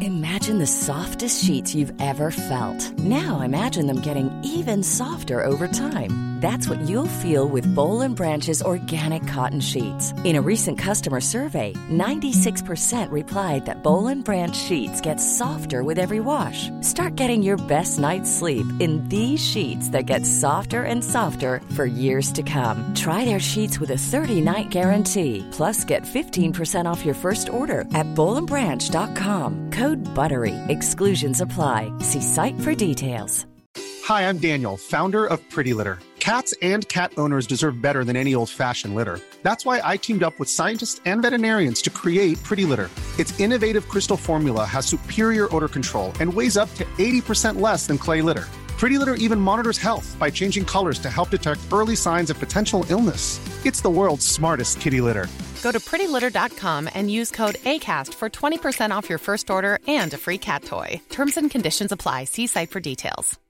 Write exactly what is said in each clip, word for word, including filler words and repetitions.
Imagine the softest sheets you've ever felt. Now imagine them getting even softer over time. That's what you'll feel with Boll and Branch's organic cotton sheets. In a recent customer survey, ninety-six percent replied that Boll and Branch sheets get softer with every wash. Start getting your best night's sleep in these sheets that get softer and softer for years to come. Try their sheets with a thirty-night guarantee. Plus, get fifteen percent off your first order at boll and branch dot com. Code BUTTERY. Exclusions apply. See site for details. Hi, I'm Daniel, founder of Pretty Litter. Cats and cat owners deserve better than any old-fashioned litter. That's why I teamed up with scientists and veterinarians to create Pretty Litter. Its innovative crystal formula has superior odor control and weighs up to eighty percent less than clay litter. Pretty Litter even monitors health by changing colors to help detect early signs of potential illness. It's the world's smartest kitty litter. Go to pretty litter dot com and use code ACAST for twenty percent off your first order and a free cat toy. Terms and conditions apply. See site for details.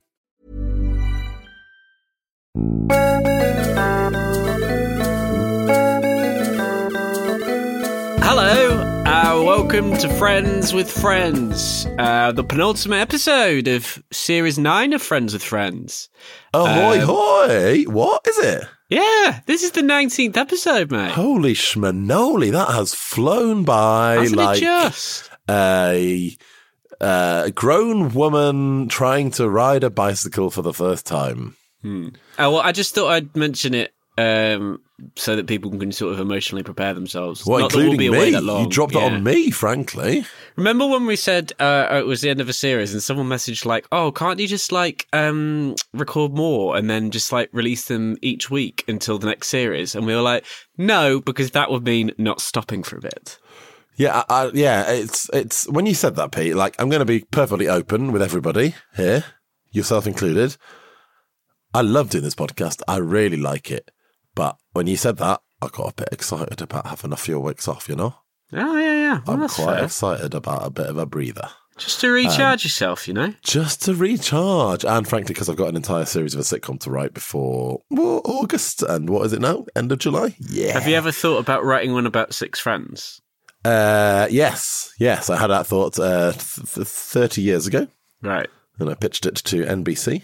Hello, uh, welcome to Friends with Friends, uh, the penultimate episode of Series nine of Friends with Friends. Ahoy, um, hoy! What is it? Yeah, this is the nineteenth episode, mate. Holy schmanoli, that has flown by. Hasn't like it just? a, a grown woman trying to ride a bicycle for the first time. Hmm. Oh, well, I just thought I'd mention it um, so that people can sort of emotionally prepare themselves. Well, Not that we'll including be away me. that long. You dropped yeah. it on me, frankly. Remember when we said uh, it was the end of a series and someone messaged like, oh, can't you just like um, record more and then just like release them each week until the next series? And we were like, no, because that would mean not stopping for a bit. Yeah, I, I, yeah. It's it's when you said that, Pete. Like, I'm going to be perfectly open with everybody here, yourself included. I love doing this podcast. I really like it. But when you said that, I got a bit excited about having a few weeks off, you know? Oh, yeah, yeah. Well, I'm that's quite fair. excited about a bit of a breather. Just to recharge um, yourself, you know? Just to recharge. And frankly, because I've got an entire series of a sitcom to write before well, August. And what is it now? End of July? Yeah. Have you ever thought about writing one about six friends? Uh, yes. Yes, I had that thought uh, th- thirty years ago. Right. And I pitched it to N B C.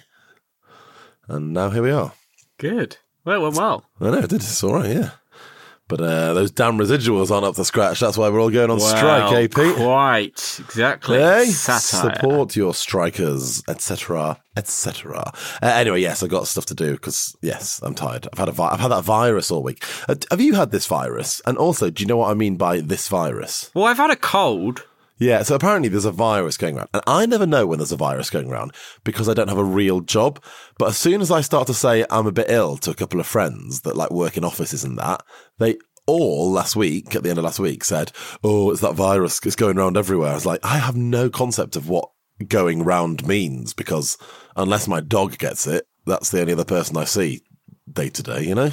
And now here we are. Good. Well, it went well. I know, it did. It's all right, yeah. But uh, those damn residuals aren't up to scratch. That's why we're all going on well, strike, eh, Pete? Quite. Exactly. Hey? Satire. Support your strikers, et cetera, et cetera. Uh, anyway, yes, I've got stuff to do because, yes, I'm tired. I've had a vi- I've had that virus all week. Uh, have you had this virus? And also, do you know what I mean by this virus? Well, I've had a cold. Yeah, so apparently there's a virus going around. And I never know when there's a virus going around because I don't have a real job. But as soon as I start to say I'm a bit ill to a couple of friends that like work in offices and that, they all last week, at the end of last week, said, oh, it's that virus. It's going around everywhere. I was like, I have no concept of what going round means because unless my dog gets it, that's the only other person I see day to day, you know?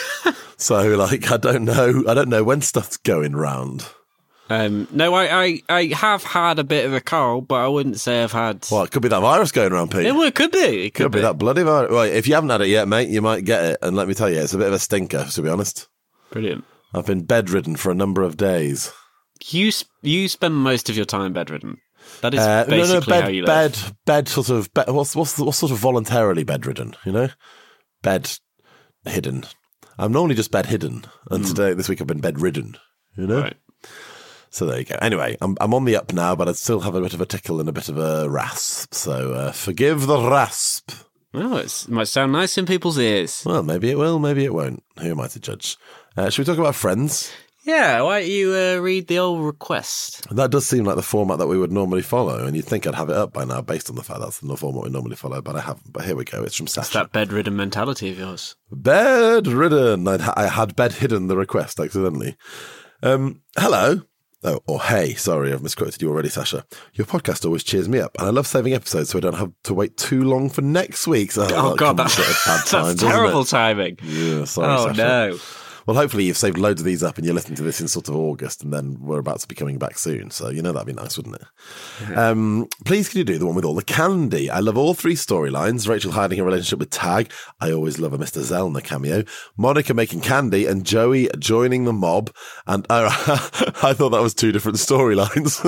So like, I don't know. I don't know when stuff's going round. Um, no, I, I, I have had a bit of a cold, but I wouldn't say I've had... Well, it could be that virus going around, Pete. Yeah, well, it could be. It could, could be. be that bloody virus. Right, if you haven't had it yet, mate, you might get it. And let me tell you, it's a bit of a stinker, to be honest. Brilliant. I've been bedridden for a number of days. You you spend most of your time bedridden. That is uh, basically no, no, bed, how you live. Bed, bed sort of... Bed, what's, what's, what's sort of voluntarily bedridden, you know? Bed hidden. I'm normally just bed hidden. And mm. today, this week, I've been bedridden, you know? Right. So there you go. Anyway, I'm I'm on the up now, but I still have a bit of a tickle and a bit of a rasp. So uh, forgive the rasp. Well, it's, it might sound nice in people's ears. Well, maybe it will, maybe it won't. Who am I to judge? Uh, should we talk about Friends? Yeah, why don't you uh, read the old request? That does seem like the format that we would normally follow, and you'd think I'd have it up by now based on the fact that's the format we normally follow, but I haven't. But here we go. It's from Sasha. It's that bedridden mentality of yours. Bedridden. I'd, I had bed hidden the request accidentally. Um, hello. Oh, or hey, sorry, I've misquoted you already, Sasha. Your podcast always cheers me up, and I love saving episodes so I don't have to wait too long for next week's. Oh, oh God, that's, bad time, that's terrible timing. Yeah, sorry, oh, Sasha. no. Well, hopefully you've saved loads of these up and you're listening to this in sort of August, and then we're about to be coming back soon. So, you know, that'd be nice, wouldn't it? Yeah. Um, please can you do the one with all the candy? I love all three storylines. Rachel hiding her relationship with Tag. I always love a Mister Zellner cameo. Monica making candy and Joey joining the mob. And uh, I thought that was two different storylines.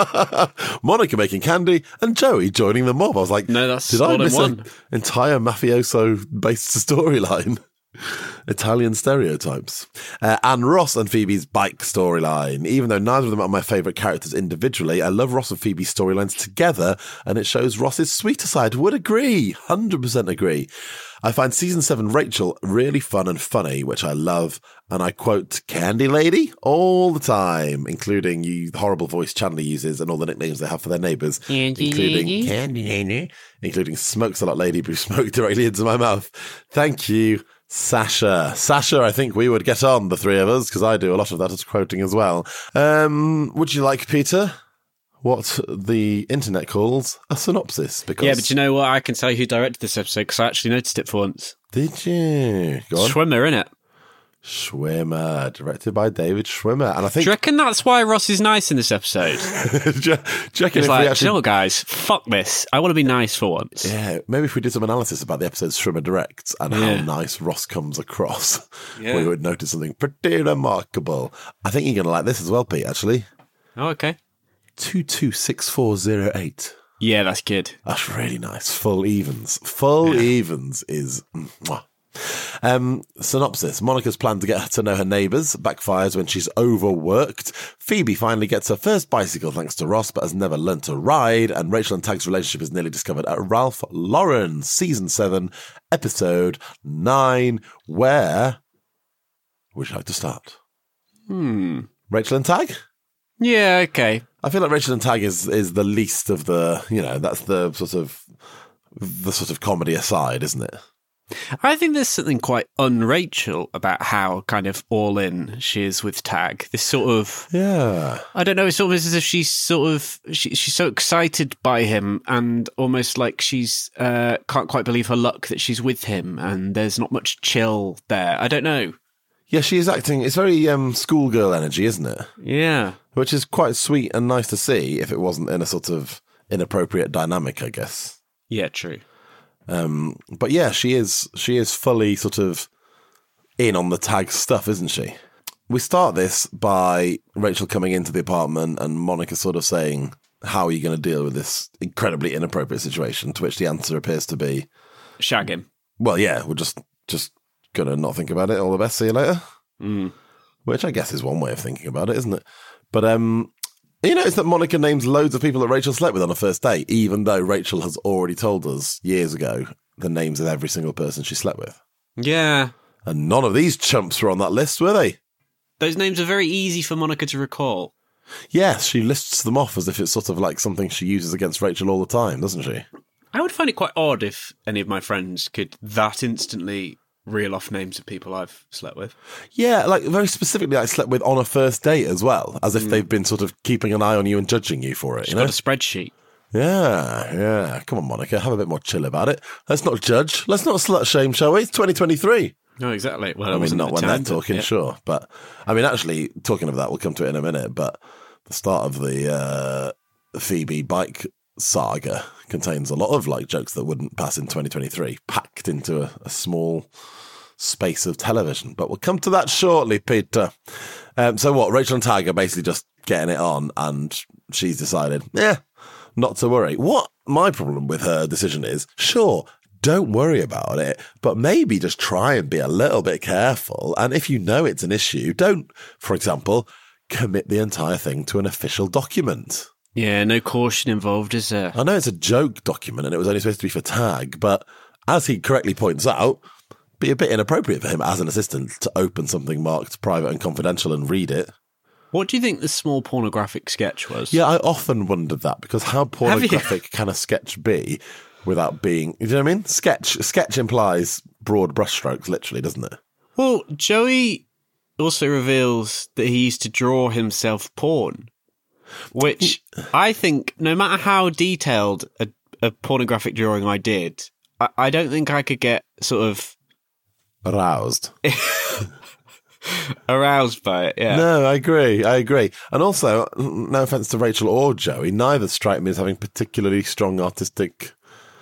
Monica making candy and Joey joining the mob. I was like, no, that's did all I miss in an one. entire mafioso-based storyline? Italian stereotypes. Uh, Anne Ross and Phoebe's bike storyline. Even though neither of them are my favourite characters individually, I love Ross and Phoebe's storylines together, and it shows Ross's sweeter side. Would agree. one hundred percent agree. I find season seven Rachel really fun and funny, which I love, and I quote Candy Lady all the time, including you horrible voice Chandler uses and all the nicknames they have for their neighbours, including Candy Lady, including Smokes a Lot Lady, who smoked directly into my mouth. Thank you, Sasha. Sasha, I think we would get on, the three of us, because I do a lot of that as quoting as well. Um, would you like, Peter, what the internet calls a synopsis? Because yeah, but you know what? I can tell you who directed this episode because I actually noticed it for once. Did you? Go on. Schwimmer, innit? Schwimmer, directed by David Schwimmer. And I think... Do you reckon that's why Ross is nice in this episode? do you, do you reckon He's if like, we actually... chill, guys, fuck this. I want to be nice for once. Yeah, maybe if we did some analysis about the episodes Schwimmer directs and Yeah. how nice Ross comes across, Yeah. we would notice something pretty remarkable. I think you're going to like this as well, Pete, actually. Oh, okay. two two six four zero eight. Yeah, that's good. That's really nice. Full evens. Full Yeah. evens is... Mwah. Um, synopsis. Monica's plan to get to know her neighbours backfires when she's overworked. Phoebe finally gets her first bicycle thanks to Ross, but has never learnt to ride. And Rachel and Tag's relationship is nearly discovered at Ralph Lauren, season seven, episode nine. Where would you like to start? Hmm. Rachel and Tag? Yeah, okay. I feel like Rachel and Tag is is the least of the, you know, that's the sort of the sort of comedy aside, isn't it? I think there's something quite un-Rachel about how kind of all in she is with Tag. This sort of, Yeah. I don't know, it's almost as if she's sort of, she, she's so excited by him and almost like she's, uh, can't quite believe her luck that she's with him and there's not much chill there. I don't know. Yeah, she is acting, it's very um, schoolgirl energy, isn't it? Yeah. Which is quite sweet and nice to see if it wasn't in a sort of inappropriate dynamic, I guess. Yeah, true. Um, but yeah, she is she is fully sort of in on the Tag stuff, isn't she? We start this by Rachel coming into the apartment and Monica sort of saying, how are you going to deal with this incredibly inappropriate situation? To which the answer appears to be... Shag him. Well, yeah, we're just, just going to not think about it. All the best, see you later. Mm. Which I guess is one way of thinking about it, isn't it? But um, you notice that Monica names loads of people that Rachel slept with on a first date, even though Rachel has already told us years ago the names of every single person she slept with. Yeah. And none of these chumps were on that list, were they? Those names are very easy for Monica to recall. Yes, she lists them off as if it's sort of like something she uses against Rachel all the time, doesn't she? I would find it quite odd if any of my friends could that instantly reel off names of people I've slept with. Yeah, like very specifically I slept with on a first date as well, as if mm. they've been sort of keeping an eye on you and judging you for it. She's you know? got a spreadsheet. Yeah, yeah. Come on, Monica, have a bit more chill about it. Let's not judge. Let's not slut shame, shall we? It's twenty twenty-three. No, exactly. Well, I mean, not when they're talking, yeah. sure. But, I mean, actually, talking of that, we'll come to it in a minute, but the start of the uh, Phoebe bike saga contains a lot of like jokes that wouldn't pass in twenty twenty-three, packed into a, a small space of television. But we'll come to that shortly, Peter. Um, so what, Rachel and Tag are basically just getting it on, and she's decided, yeah, not to worry. What my problem with her decision is, sure, don't worry about it, but maybe just try and be a little bit careful. And if you know it's an issue, don't, for example, commit the entire thing to an official document. Yeah, no caution involved, is there? I know it's a joke document and it was only supposed to be for Tag, but as he correctly points out, be a bit inappropriate for him as an assistant to open something marked private and confidential and read it. What do you think the small pornographic sketch was? Yeah, I often wondered that, because how pornographic can a sketch be without being, you know what I mean? Sketch sketch implies broad brushstrokes, literally, doesn't it? Well, Joey also reveals that he used to draw himself porn, which I think, no matter how detailed a, a pornographic drawing I did, I, I don't think I could get sort of... aroused. aroused by it. Yeah. No, I agree. I agree. And also, no offense to Rachel or Joey, neither strike me as having particularly strong artistic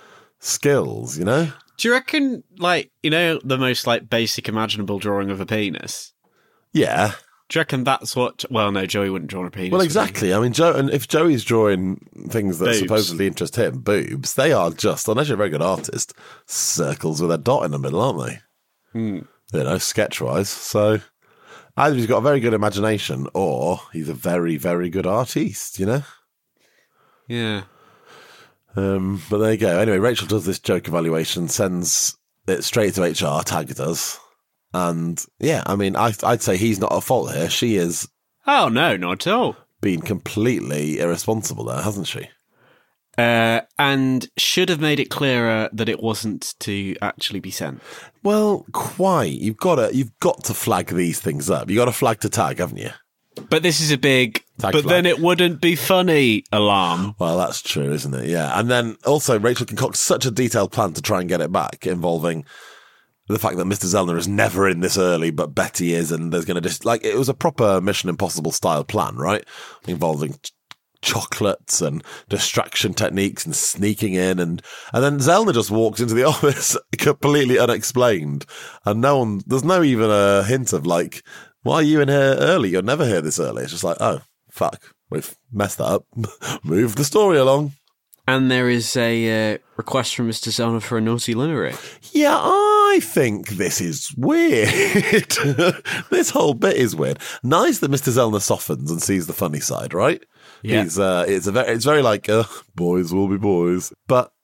skills, you know? Do you reckon, like, you know, the most, like, basic imaginable drawing of a penis? Yeah. Do you reckon that's what... Well, no, Joey wouldn't draw a penis. Well, exactly. I mean, Joe, and if Joey's drawing things that Boobs. supposedly interest him, boobs, they are just, unless you're a very good artist, circles with a dot in the middle, aren't they? Hmm. You know, sketch-wise. So either he's got a very good imagination or he's a very, very good artiste, you know? Yeah. Um, but there you go. Anyway, Rachel does this joke evaluation, sends it straight to H R, tagged us. And yeah, I mean, I, I'd say he's not at fault here. She is Oh, no, not at all. been completely irresponsible there, hasn't she? Uh, and should have made it clearer that it wasn't to actually be sent. Well, quite. You've got to, you've got to flag these things up. You've got to flag to tag, haven't you? But this is a big, Tag but flag. then it wouldn't be funny alarm. Well, that's true, isn't it? Yeah. And then also Rachel concocts such a detailed plan to try and get it back, involving the fact that Mister Zellner is never in this early, but Betty is, and there's going to just, like, it was a proper Mission Impossible style plan, right? Involving ch- chocolates and distraction techniques and sneaking in, and and then Zellner just walks into the office completely unexplained, and no one, there's no even a hint of, like, why are you in here early? You're never here this early. It's just like, oh, fuck, we've messed that up. Move the story along. And there is a uh, request from Mister Zellner for a naughty limerick. Yeah, I think this is weird. This whole bit is weird. Nice that Mister Zellner softens and sees the funny side, right? Yeah. He's, uh, it's, a very, it's very like, uh, boys will be boys. But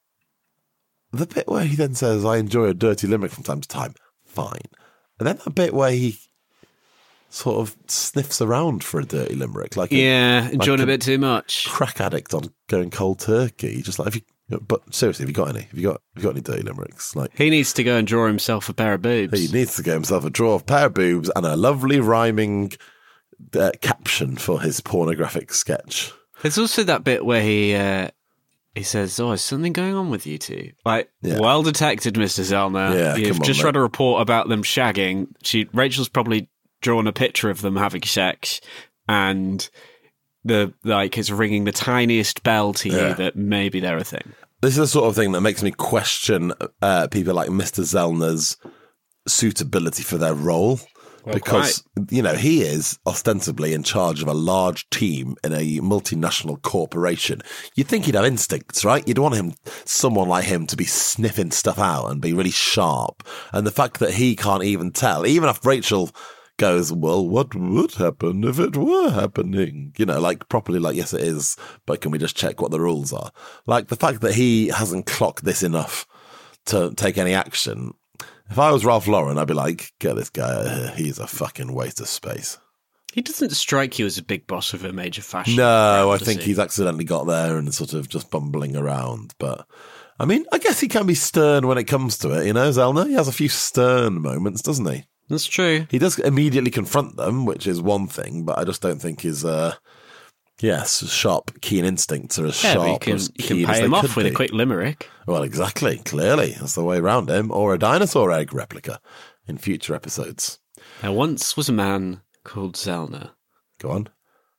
the bit where he then says, I enjoy a dirty limerick from time to time, fine. And then that bit where he sort of sniffs around for a dirty limerick. like Yeah, a, enjoying like a bit too much. Crack addict on going cold turkey. Just like, if you, but seriously, have you got any? Have you got, have you got any dirty limericks? Like, He needs to go and draw himself a pair of boobs. he needs to get himself a draw of pair of boobs and a lovely rhyming uh, caption for his pornographic sketch. There's also that bit where he uh, he says, "Oh, is something going on with you two?" Like, Yeah. well detected, Mister Zellner. Yeah, You've come on, just mate. read a report about them shagging. She Rachel's probably drawn a picture of them having sex, and the like it's ringing the tiniest bell to you Yeah. that maybe they're a thing. This is the sort of thing that makes me question uh, people like Mister Zellner's suitability for their role. Well, because, you know, he is ostensibly in charge of a large team in a multinational corporation. You'd think he'd have instincts, right? You'd want him, someone like him, to be sniffing stuff out and be really sharp. And the fact that he can't even tell, even if Rachel goes, well, what would happen if it were happening? You know, like properly, like, yes, it is, but can we just check what the rules are? Like the fact that he hasn't clocked this enough to take any action. If I was Ralph Lauren, I'd be like, get this guy out of here. He's a fucking waste of space. He doesn't strike you as a big boss of a major fashion. No, brand, I does think he? he's accidentally got there and is sort of just bumbling around. But, I mean, I guess he can be stern when it comes to it, you know, Zellner? He has a few stern moments, doesn't he? That's true. He does immediately confront them, which is one thing, but I just don't think his, uh, yes, sharp, keen instincts are as Yeah, but sharp you or can, as you keen can as pay they him off could with be. a quick limerick. Well, exactly. Clearly. That's the way around him. Or a dinosaur egg replica in future episodes. There once was a man called Zellner Go on.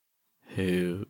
who...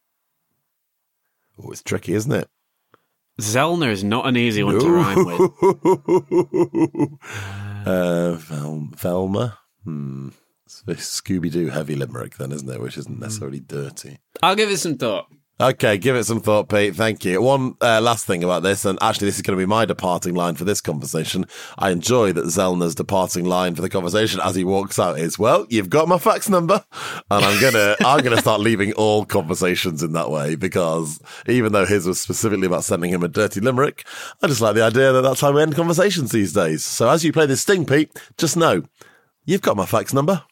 Oh, it's tricky, isn't it? Zellner is not an easy one to rhyme with. uh, Vel- Velma? Hmm. It's a Scooby-Doo heavy limerick then, isn't it? Which isn't necessarily dirty. I'll give it some thought. Okay, give it some thought, Pete. Thank you. One uh, last thing about this, and actually this is going to be my departing line for this conversation. I enjoy that Zellner's departing line for the conversation as he walks out is, well, you've got my fax number. And I'm going to I'm gonna start leaving all conversations in that way, because even though his was specifically about sending him a dirty limerick, I just like the idea that that's how we end conversations these days. So as you play this sting, Pete, just know, you've got my fax number.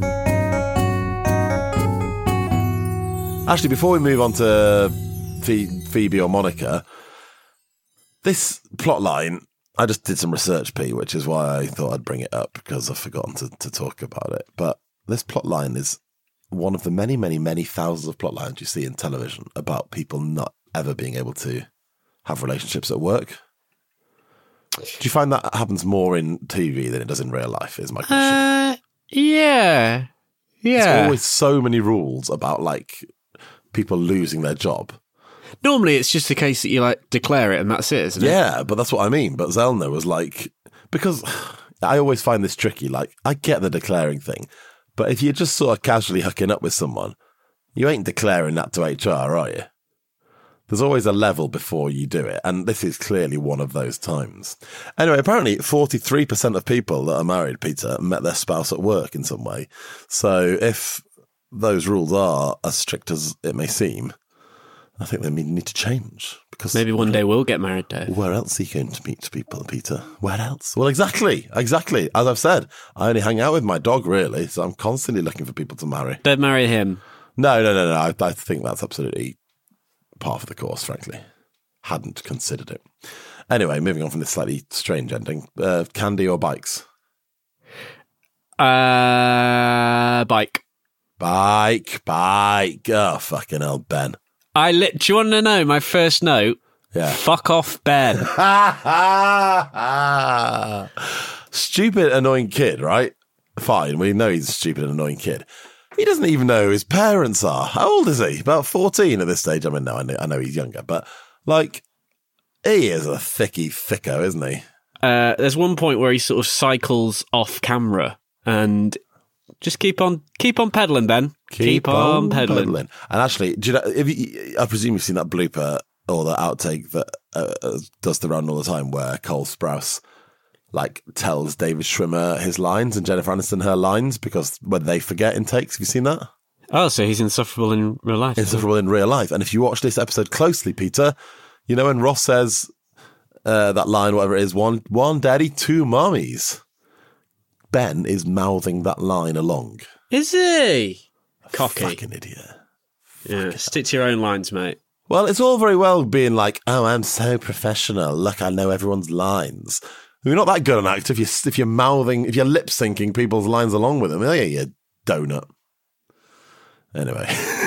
Actually, before we move on to Phoebe or Monica, this plot line, I just did some research, Pete, which is why I thought I'd bring it up, because I've forgotten to, to talk about it. But this plot line is one of the many, many, many thousands of plot lines you see in television about people not ever being able to have relationships at work. Do you find that happens more in T V than it does in real life, is my question? Uh, Yeah. Yeah. There's always so many rules about, like, people losing their job. Normally, it's just a case that you, like, declare it and that's it, isn't it? Yeah, but that's what I mean. But Zellner was like, because I always find this tricky. Like, I get the declaring thing, but if you're just sort of casually hooking up with someone, you ain't declaring that to H R, are you? There's always a level before you do it, and this is clearly one of those times. Anyway, apparently forty-three percent of people that are married, Peter, met their spouse at work in some way. So if those rules are as strict as it may seem, I think they need to change. Because maybe one day we'll get married, Dave. Where else are you going to meet people, Peter? Where else? Well, exactly, exactly. As I've said, I only hang out with my dog, really, so I'm constantly looking for people to marry. Don't marry him. No, no, no, no. I, I think that's absolutely par for the course, frankly. Hadn't considered it. Anyway, moving on from this slightly strange ending. Uh, candy or bikes? Uh, bike. Bike, bike. Oh, fucking hell, Ben. I lit. Do you want to know my first note? Yeah. Fuck off, Ben. Stupid, annoying kid, right? Fine, we know he's a stupid, annoying kid. He doesn't even know who his parents are. How old is he? About fourteen at this stage. I mean, no, I know, I know he's younger, but, like, he is a thicky thicko, isn't he? Uh, there's one point where he sort of cycles off camera and just keep on keep on pedaling, Ben. Keep, keep on, on pedaling. pedaling. And actually, do you know, if you, I presume you've seen that blooper or the outtake that uh, does the round all the time where Cole Sprouse like tells David Schwimmer his lines and Jennifer Aniston her lines because when they forget in takes. Have you seen that? Oh, so he's insufferable in real life. Insufferable in real life. And if you watch this episode closely, Peter, you know when Ross says uh, that line, whatever it is, one, one daddy, two mommies. Ben is mouthing that line along. Is he? Cocky. Fucking idiot. Yeah, Fucking stick to your own lines, mate. Well, it's all very well being like, oh, I'm so professional. Look, I know everyone's lines. You're not that good an actor if you're, if you're mouthing, if you're lip syncing people's lines along with them. Oh, yeah, you donut. Anyway.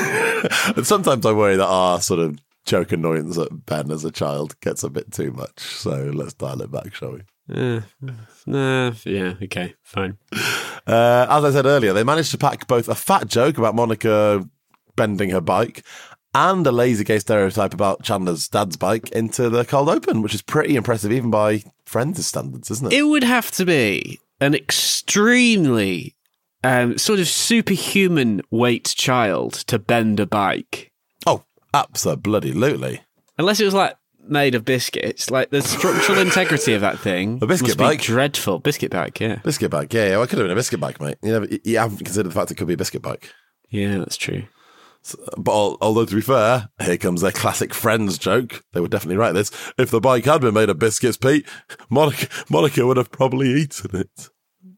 And sometimes I worry that our sort of joke annoyance at Ben as a child gets a bit too much. So let's dial it back, shall we? Uh, nah, yeah, okay, fine. Uh, as I said earlier, they managed to pack both a fat joke about Monica bending her bike and a lazy gay stereotype about Chandler's dad's bike into the cold open, which is pretty impressive even by Friends' standards, isn't it? It would have to be an extremely um, sort of superhuman weight child to bend a bike. Oh, absolutely. Unless it was like made of biscuits, like the structural integrity of that thing a biscuit must bike. Be dreadful. Biscuit bike, yeah. Biscuit bike, yeah, yeah. Well, it could have been a biscuit bike, mate. You, never, you haven't considered the fact it could be a biscuit bike. Yeah, that's true. So, but although, to be fair, here comes their classic Friends joke. They would definitely write this. If the bike had been made of biscuits, Pete, Monica, Monica would have probably eaten it.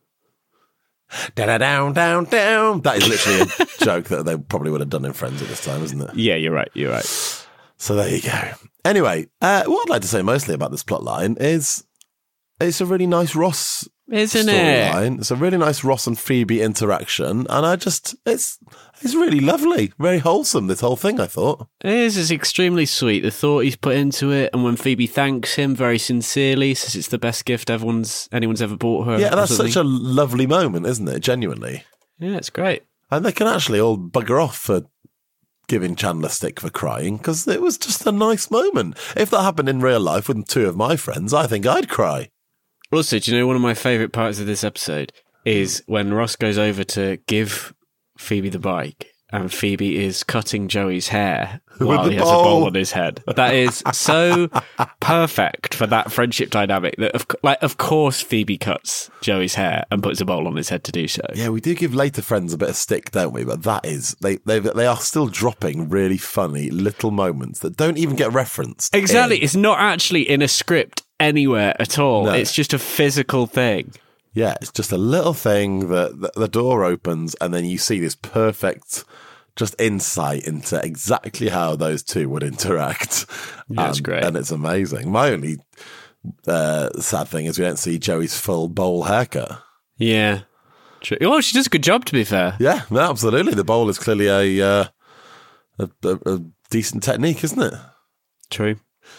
Da-da-down, down, down. That is literally a joke that they probably would have done in Friends at this time, isn't it? Yeah, you're right, you're right. So there you go. Anyway, uh, what I'd like to say mostly about this plot line is it's a really nice Ross Isn't storyline. it? It's a really nice Ross and Phoebe interaction, and I just it's it's really lovely, very wholesome. This whole thing, I thought, it is. It's extremely sweet. The thought he's put into it, and when Phoebe thanks him very sincerely, says it's the best gift everyone's anyone's ever bought her. Yeah, that's such a lovely moment, isn't it? Genuinely. Yeah, it's great. And they can actually all bugger off for giving Chandler stick for crying because it was just a nice moment. If that happened in real life with two of my friends, I think I'd cry. Also, do you know one of my favourite parts of this episode is when Ross goes over to give Phoebe the bike and Phoebe is cutting Joey's hair while he has bowl. a bowl on his head. That is so perfect for that friendship dynamic. That of, like, of course Phoebe cuts Joey's hair and puts a bowl on his head to do so. Yeah, we do give later friends a bit of stick, don't we? But that is, they they they are still dropping really funny little moments that don't even get referenced. Exactly. in. It's not actually in a script anywhere at all. No. It's just a physical thing. Yeah, it's just a little thing that the, the door opens and then you see this perfect just insight into exactly how those two would interact. Yeah, that's and, great. And it's amazing. My only uh, sad thing is we don't see Joey's full bowl haircut. Yeah. True. Well, she does a good job, to be fair. Yeah, no, absolutely. The bowl is clearly a, uh, a, a, a decent technique, isn't it? True.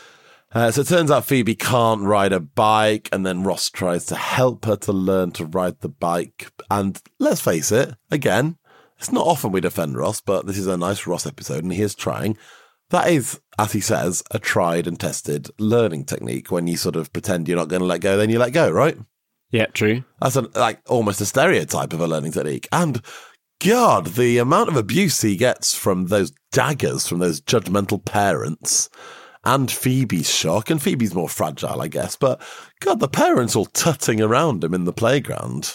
Uh, so it turns out Phoebe can't ride a bike, and then Ross tries to help her to learn to ride the bike. And let's face it, again, it's not often we defend Ross, but this is a nice Ross episode, and he is trying. That is, as he says, a tried and tested learning technique. When you sort of pretend you're not going to let go, then you let go, right? Yeah, true. That's a, like almost a stereotype of a learning technique. And God, the amount of abuse he gets from those daggers, from those judgmental parents, and Phoebe's shock. And Phoebe's more fragile, I guess. But God, the parents all tutting around him in the playground.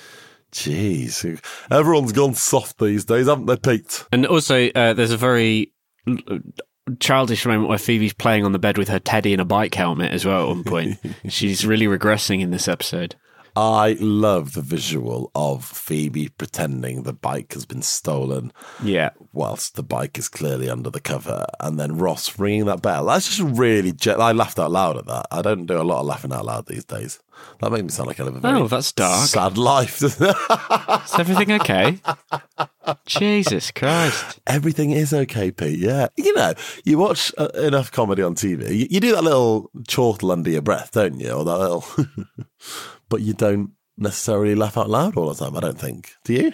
Jeez. Everyone's gone soft these days, haven't they, Pete? And also, uh, there's a very childish moment where Phoebe's playing on the bed with her teddy in a bike helmet as well at one point. She's really regressing in this episode. I love the visual of Phoebe pretending the bike has been stolen. Yeah. Whilst the bike is clearly under the cover. And then Ross ringing that bell. That's just really... Je- I laughed out loud at that. I don't do a lot of laughing out loud these days. That makes me sound like I live a very oh, that's dark. sad life. Is everything okay? Jesus Christ. Everything is okay, Pete, yeah. You know, you watch uh, enough comedy on T V. You, you do that little chortle under your breath, don't you? Or that little... But you don't necessarily laugh out loud all the time, I don't think. Do you?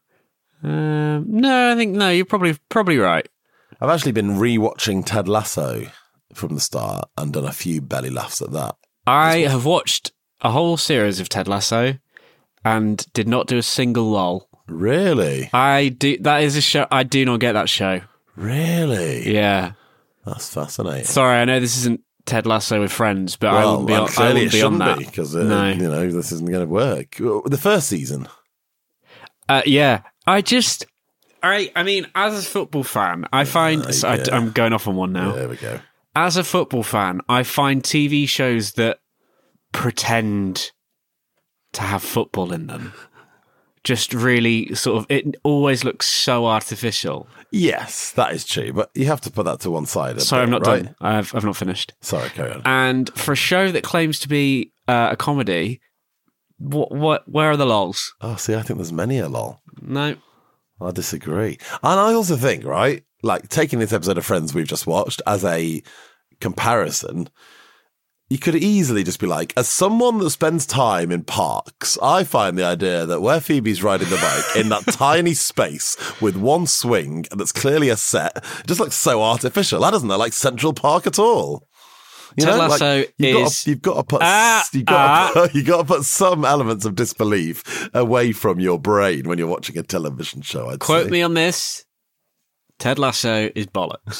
Um, no, I think, no, you're probably probably right. I've actually been rewatching Ted Lasso from the start and done a few belly laughs at that. I have watched a whole series of Ted Lasso and did not do a single lol. Really? I do. That is a show. I do not get that show. Really? Yeah. That's fascinating. Sorry, I know this isn't Ted Lasso with Friends, but well, I wouldn't be on, clearly I wouldn't it be on shouldn't that. be, because uh, no. you know, this isn't going to work. The first season. Uh, yeah. I just... I I mean, as a football fan, I find... Uh, so yeah. I, I'm going off on one now. Yeah, there we go. As a football fan, I find T V shows that pretend to have football in them just really sort of... It always looks so artificial. Yes, that is true, but you have to put that to one side. Sorry, bit, I'm not right? done. I've, I've not finished. Sorry, carry on. And for a show that claims to be uh, a comedy, what, what, where are the lols? Oh, see, I think there's many a lol. No. I disagree. And I also think, right, like taking this episode of Friends we've just watched as a comparison, you could easily just be like, as someone that spends time in parks, I find the idea that where Phoebe's riding the bike in that tiny space with one swing and that's clearly a set, it just looks so artificial. That doesn't look like Central Park at all. You Ted know, Lasso like, you've, got is... to, you've got to put Ah, you've got ah. to put, you've got to put some elements of disbelief away from your brain when you're watching a television show. I'd Quote say. me on this. Ted Lasso is bollocks.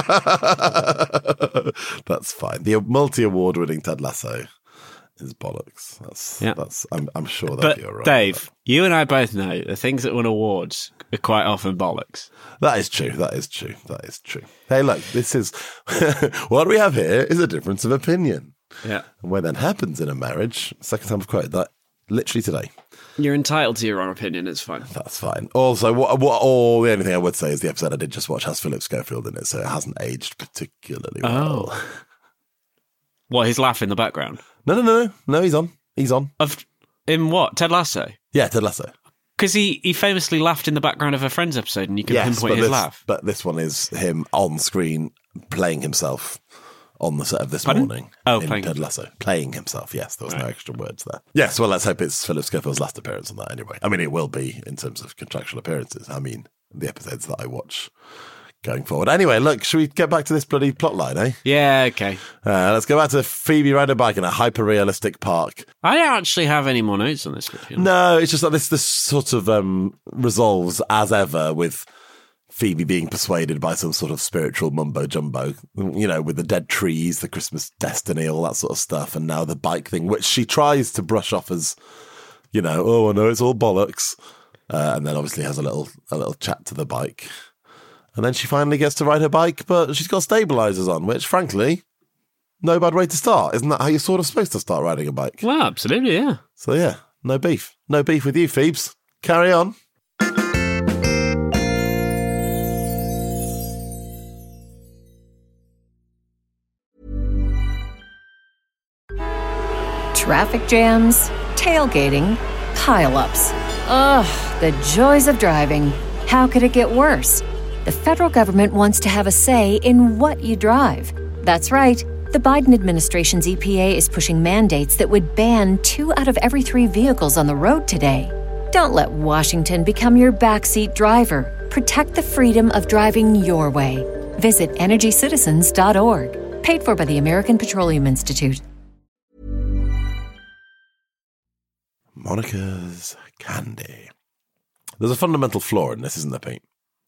That's fine. The multi-award winning Ted Lasso is bollocks. That's Yeah. that's. I'm I'm sure that But you're right. Dave, you and I both know the things that win awards are quite often bollocks. That is true. That is true. That is true. Hey, look, this is what we have here is a difference of opinion. Yeah. And when that happens in a marriage, second time I've quoted that literally today. You're entitled to your own opinion, it's fine. That's fine. Also, what, what, or the only thing I would say is the episode I did just watch has Philip Schofield in it, so it hasn't aged particularly well. Oh. What, his laugh in the background? No, no, no, no. No, he's on. He's on. Of In what? Ted Lasso? Yeah, Ted Lasso. Because he, he famously laughed in the background of a Friends episode and you can Yes, pinpoint but his this, laugh. But this one is him on screen playing himself on the set of This Pardon? Morning. Oh, in playing Ted Lasso. Playing himself, yes. There was Right. no extra words there. Yes, well, let's hope it's Philip Schofield's last appearance on that anyway. I mean, it will be in terms of contractual appearances. I mean, the episodes that I watch going forward. Anyway, look, should we get back to this bloody plotline, eh? Yeah, okay. Uh, let's go back to Phoebe riding a bike in a hyper-realistic park. I don't actually have any more notes on this. You know? No, it's just that this this sort of um, resolves as ever with Phoebe being persuaded by some sort of spiritual mumbo jumbo, you know, with the dead trees, the Christmas destiny, all that sort of stuff, and now the bike thing, which she tries to brush off as, you know, oh, I know it's all bollocks, uh, and then obviously has a little a little chat to the bike, and then she finally gets to ride her bike, but she's got stabilizers on, which, frankly, no bad way to start. Isn't that how you're sort of supposed to start riding a bike? Well, absolutely, yeah. So yeah, no beef, no beef with you, Phoebes. Carry on. Traffic jams, tailgating, pile-ups. Ugh, the joys of driving. How could it get worse? The federal government wants to have a say in what you drive. That's right. The Biden administration's E P A is pushing mandates that would ban two out of every three vehicles on the road today. Don't let Washington become your backseat driver. Protect the freedom of driving your way. Visit energy citizens dot org. Paid for by the American Petroleum Institute. Monica's candy. There's a fundamental flaw in this, isn't there, Pete?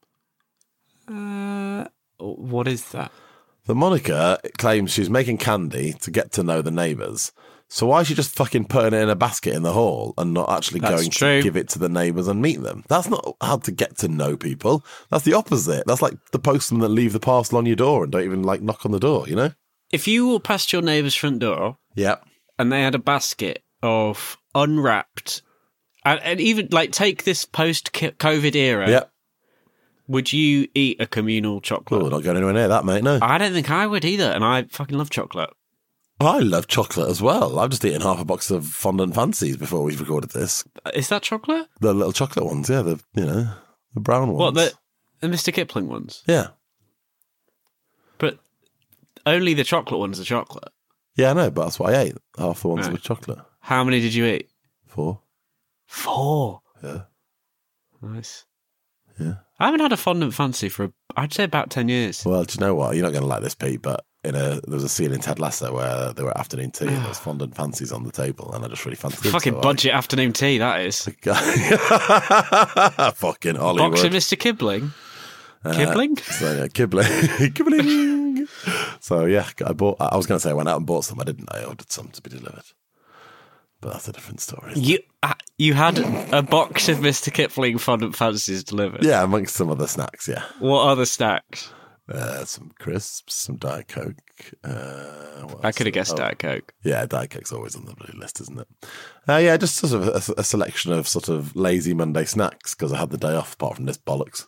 Uh, what is that? The Monica claims she's making candy to get to know the neighbours. So why is she just fucking putting it in a basket in the hall and not actually That's going true. to give it to the neighbours and meet them? That's not how to get to know people. That's the opposite. That's like the postman that leave the parcel on your door and don't even like knock on the door, you know? If you walk past your neighbour's front door Yeah. and they had a basket of unwrapped, and, and even like take this post-COVID era, Yeah. would you eat a communal chocolate? Oh, not going anywhere near that, mate, no. I don't think I would either, and I fucking love chocolate. I love chocolate as well. I've just eaten half a box of fondant fancies before we've recorded this. Is that chocolate? The little chocolate ones, yeah, the, you know, the brown ones. What, the, the Mister Kipling ones? Yeah. But only the chocolate ones are chocolate. Yeah, I know, but that's what I ate. Half the ones Right. with chocolate. How many did you eat? Four. Four. Yeah. Nice. Yeah. I haven't had a fondant fancy for, I'd say, about ten years. Well, do you know what? You're not going to like this, Pete, but in a there was a scene in Ted Lasso where they were at afternoon tea and there was fondant fancies on the table, and I just really fancied it. Fucking so I- budget afternoon tea, that is. Fucking Hollywood. Box of Mister Kipling. Uh, Kipling? So, yeah, Kibling. Kibling. So, yeah, I bought. I was going to say I went out and bought some. I didn't. I ordered some to be delivered. But that's a different story. You uh, you had a box of Mister Kipling fondant fancies delivered. Yeah, amongst some other snacks, yeah. What other snacks? Uh, some crisps, some Diet Coke. Uh, what I else? could have guessed Oh, Diet Coke. Yeah, Diet Coke's always on the bloody list, isn't it? Uh, yeah, just sort of a, a selection of sort of lazy Monday snacks because I had the day off apart from this bollocks.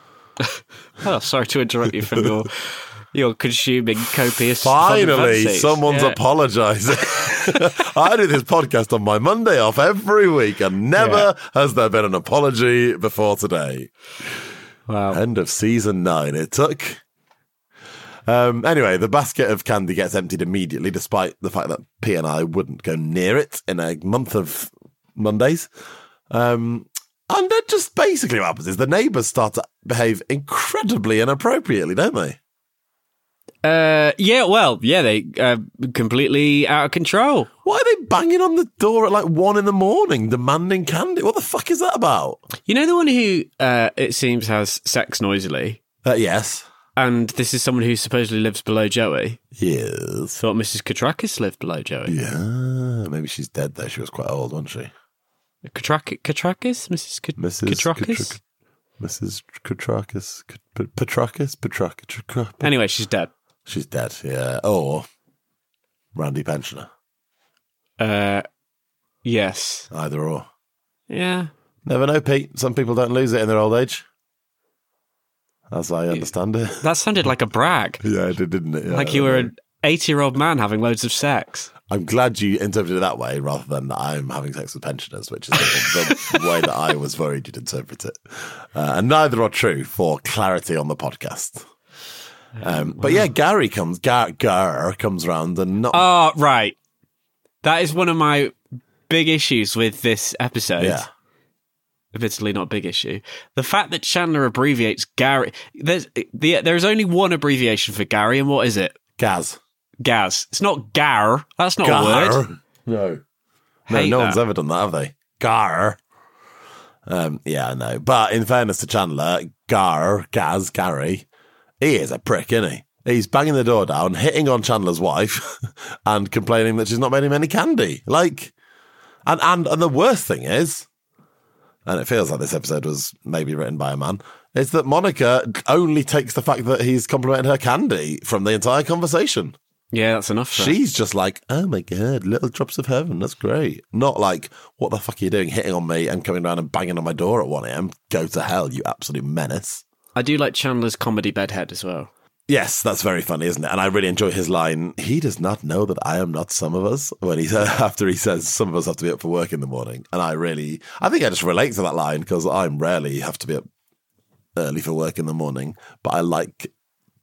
Oh, sorry to interrupt you from your your consuming copious. Finally, fondant fancies. someone's Yeah. apologising. I do this podcast on my Monday off every week and never Yeah. has there been an apology before today. Wow. End of season nine it took. Um, anyway, the basket of candy gets emptied immediately, despite the fact that P and I wouldn't go near it in a month of Mondays. Um, and then just basically what happens is the neighbours start to behave incredibly inappropriately, don't they? Uh, yeah, well, yeah, they uh, completely out of control. Why are they banging on the door at like one in the morning demanding candy? What the fuck is that about? You know the one who, uh, it seems, has sex noisily, Uh, yes. and this is someone who supposedly lives below Joey. Yes. Thought Missus Katrakis lived below Joey. Yeah. Maybe she's dead though. She was quite old, wasn't she? Katrak- Katrakis? Missus Kat- Missus Katrakis? Katrak- Missus Katrakis? Kat- Petrakis? Petrakis? Petrakis? Anyway, she's dead. She's dead, yeah. Or Randy Pensioner. Uh, yes. Either or. Yeah. Never know, Pete. Some people don't lose it in their old age. As I understand it. That sounded like a brag. Yeah, it did, didn't it? Yeah, like you were an eighty-year-old man having loads of sex. I'm glad you interpreted it that way rather than I'm having sex with pensioners, which is the, the way that I was worried you'd interpret it. Uh, and neither are true for clarity on the podcast. Um, but yeah, Gary comes, Gar, Gar comes round and not. Oh, right. That is one of my big issues with this episode. Yeah. Admittedly, not a big issue. The fact that Chandler abbreviates Gary. There's the, there's only one abbreviation for Gary, and what is it? Gaz. Gaz. It's not Gar. That's not Gar. a word. No. No, Hate no that. one's ever done that, have they? Gar. Um, yeah, I know. But in fairness to Chandler, Gar, Gaz, Gary, he is a prick, isn't he? He's banging the door down, hitting on Chandler's wife, and complaining that she's not made him any candy. Like, and, and, and the worst thing is, and it feels like this episode was maybe written by a man, is that Monica only takes the fact that he's complimented her candy from the entire conversation. Yeah, that's enough. For She's just like, oh my God, little drops of heaven. That's great. Not like, what the fuck are you doing hitting on me and coming around and banging on my door at one a.m.? Go to hell, you absolute menace. I do like Chandler's comedy bedhead as well. Yes, that's very funny, isn't it? And I really enjoy his line, he does not know that I am not some of us, when he after he says some of us have to be up for work in the morning. And I really, I think I just relate to that line because I rarely have to be up early for work in the morning, but I like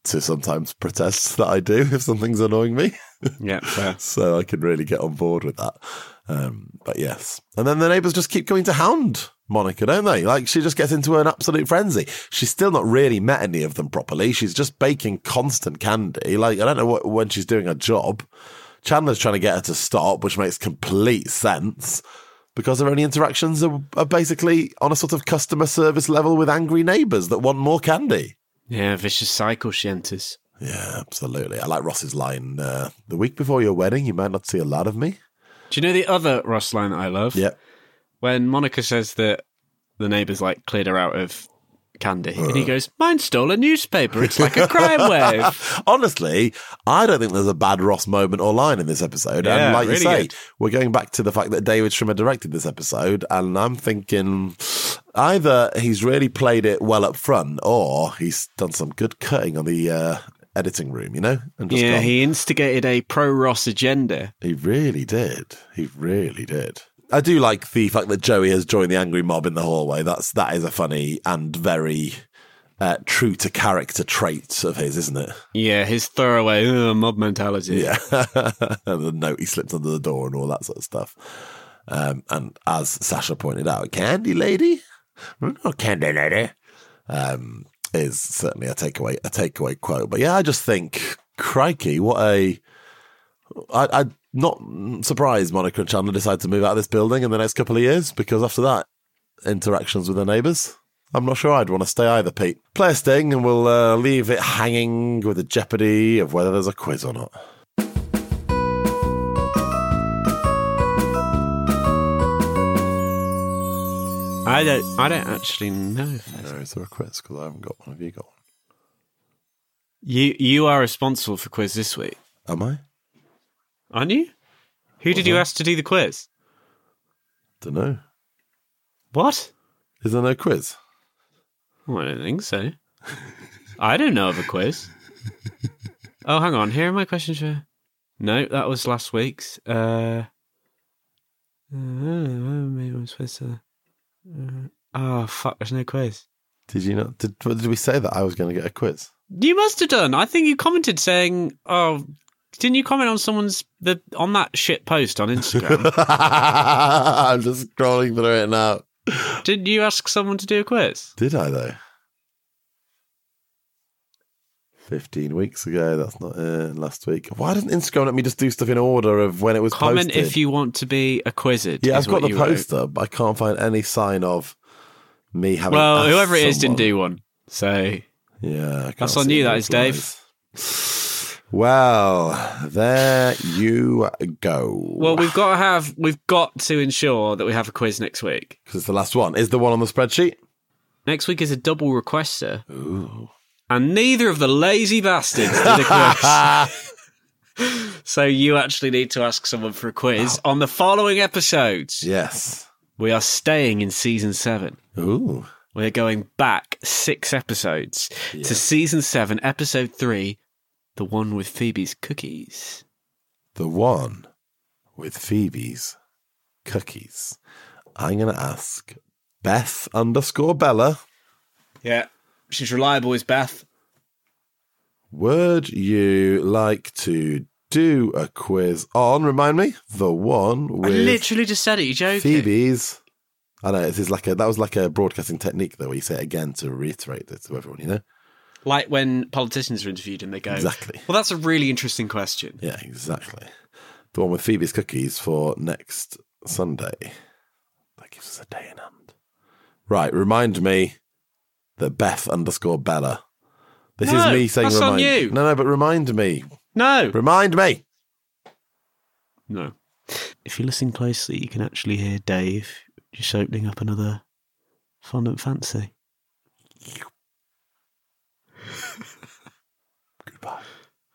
to sometimes protest that I do if something's annoying me. Yeah, fair. So I can really get on board with that. Um, but yes. And then the neighbours just keep coming to hound Monica, don't they? Like, she just gets into an absolute frenzy. She's still not really met any of them properly. She's just baking constant candy. Like, I don't know what, when she's doing her job. Chandler's trying to get her to stop, which makes complete sense, because her only interactions are, are basically on a sort of customer service level with angry neighbours that want more candy. Yeah, vicious cycle she enters. Yeah, absolutely. I like Ross's line, uh, the week before your wedding, you might not see a lot of me. Do you know the other Ross line that I love? Yeah. When Monica says that the neighbours, like, cleared her out of candy, uh. and he goes, mine stole a newspaper, it's like a crime wave. Honestly, I don't think there's a bad Ross moment or line in this episode. Yeah, and like really you say, good. We're going back to the fact that David Schwimmer directed this episode, and I'm thinking either he's really played it well up front, or he's done some good cutting on the uh, editing room, you know? And just yeah, gone, he instigated a pro-Ross agenda. He really did. He really did. I do like the fact that Joey has joined the angry mob in the hallway. That's that is a funny and very uh, true to character trait of his, isn't it? Yeah, his throwaway uh, mob mentality. Yeah, and the note he slipped under the door and all that sort of stuff. Um, and as Sasha pointed out, "Candy lady, not candy lady," um, is certainly a takeaway a takeaway quote. But yeah, I just think, crikey, what a I. I Not surprised Monica and Chandler decide to move out of this building in the next couple of years, because after that, interactions with their neighbours, I'm not sure I'd want to stay either, Pete. Play a sting and we'll uh, leave it hanging with the jeopardy of whether there's a quiz or not. I don't I don't actually know if there's No, is there a quiz? Because I haven't got one. Have you got one? You, you are responsible for quiz this week. Am I? Aren't you? Who did you ask to do the quiz? Don't know. What? Is there no quiz? Oh, I don't think so. I don't know of a quiz. Oh, hang on. Here are my questions for... No, that was last week's. Uh, uh, maybe I'm supposed to... Uh, oh, fuck, there's no quiz. Did you not? Did, did we say that I was going to get a quiz? You must have done. I think you commented saying, oh... Didn't you comment on someone's the on that shit post on Instagram? I'm just scrolling through it now. Didn't you ask someone to do a quiz? Did I, though? Fifteen weeks ago. That's not uh, last week. Why doesn't Instagram let me just do stuff in order of when it was Comment posted? if you want to be a quizzed. Yeah, I've got the you post wrote. up. I can't find any sign of me having. Well, asked whoever it is someone. didn't do one. So Yeah, I can't that's on see you. the That is, Dave. replies. Well, there you go. Well, we've got to have we've got to ensure that we have a quiz next week. Because it's the last one. Is the one on the spreadsheet? Next week is a double requester. Ooh. And neither of the lazy bastards did a quiz. So you actually need to ask someone for a quiz oh. on the following episodes. Yes. We are staying in season seven. Ooh. We're going back six episodes yeah. to season seven, episode three, the one with Phoebe's cookies. The one with Phoebe's cookies. I'm going to ask Beth underscore Bella. Yeah, she's reliable as Beth. Would you like to do a quiz on, remind me, the one with I literally just said it, you joking? Phoebe's. I know, this is like a, that was like a broadcasting technique, though, where you say it again to reiterate it to everyone, you know? Like when politicians are interviewed and they go, Exactly. Well, that's a really interesting question. Yeah, exactly. The one with Phoebe's cookies for next Sunday. That gives us a day in hand. Right, remind me that Beth underscore Bella. This no, is me saying that's remind. on you. No, no, but remind me. No. Remind me. No. If you listen closely, you can actually hear Dave just opening up another fondant fancy. Goodbye.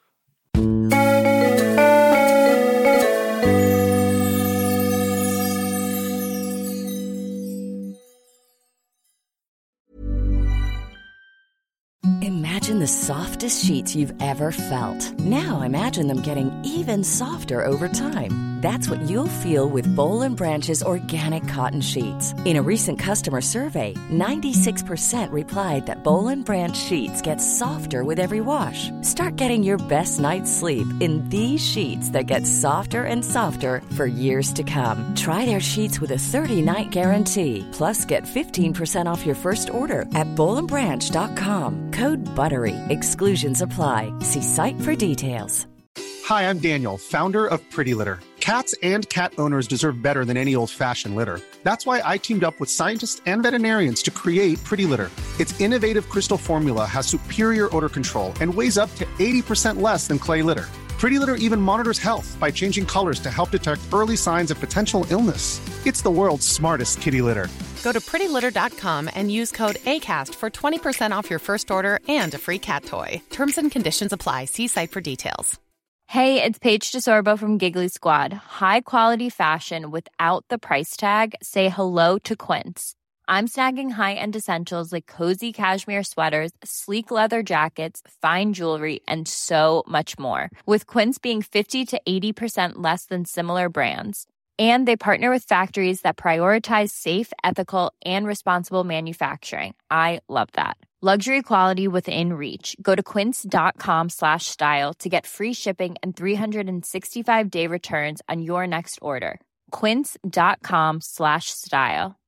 Imagine the softest sheets you've ever felt. Now imagine them getting even softer over time. That's what you'll feel with Boll and Branch's organic cotton sheets. In a recent customer survey, ninety-six percent replied that Boll and Branch sheets get softer with every wash. Start getting your best night's sleep in these sheets that get softer and softer for years to come. Try their sheets with a thirty-night guarantee. Plus, get fifteen percent off your first order at boll and branch dot com. Code BUTTERY. Exclusions apply. See site for details. Hi, I'm Daniel, founder of Pretty Litter. Cats and cat owners deserve better than any old-fashioned litter. That's why I teamed up with scientists and veterinarians to create Pretty Litter. Its innovative crystal formula has superior odor control and weighs up to eighty percent less than clay litter. Pretty Litter even monitors health by changing colors to help detect early signs of potential illness. It's the world's smartest kitty litter. Go to pretty litter dot com and use code ACAST for twenty percent off your first order and a free cat toy. Terms and conditions apply. See site for details. Hey, it's Paige DeSorbo from Giggly Squad. High quality fashion without the price tag. Say hello to Quince. I'm snagging high-end essentials like cozy cashmere sweaters, sleek leather jackets, fine jewelry, and so much more. With Quince being fifty to eighty percent less than similar brands. And they partner with factories that prioritize safe, ethical, and responsible manufacturing. I love that. Luxury quality within reach. Go to quince.com slash style to get free shipping and three sixty-five day returns on your next order. Quince.com slash style.